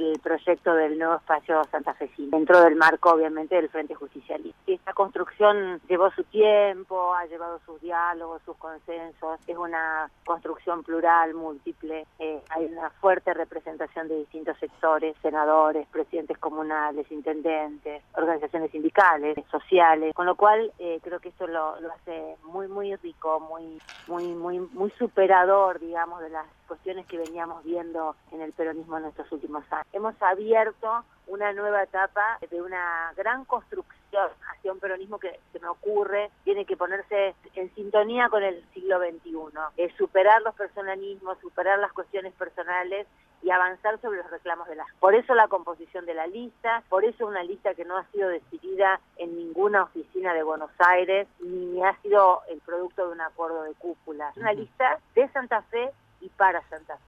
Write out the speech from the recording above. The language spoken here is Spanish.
el proyecto del nuevo espacio santafesino, dentro del marco obviamente del Frente Justicialista. Esta construcción llevó su tiempo, ha llevado sus diálogos, sus consensos, es una construcción plural, múltiple, hay una fuerte representación de distintos sectores, senadores, presidentes comunales, intendentes, organizaciones sindicales, sociales, con lo cual creo que esto lo hace muy rico, muy superador, digamos, de las cuestiones que veníamos viendo en el peronismo en estos últimos años. Hemos abierto una nueva etapa de una gran construcción hacia un peronismo que se me ocurre, tiene que ponerse en sintonía con el siglo XXI, superar los personalismos, superar las cuestiones personales y avanzar sobre los reclamos de por eso la composición de la lista, por eso una lista que no ha sido decidida en ninguna oficina de Buenos Aires, ni ha sido el producto de un acuerdo de cúpula. Es una lista de Santa Fe y para Santa Fe.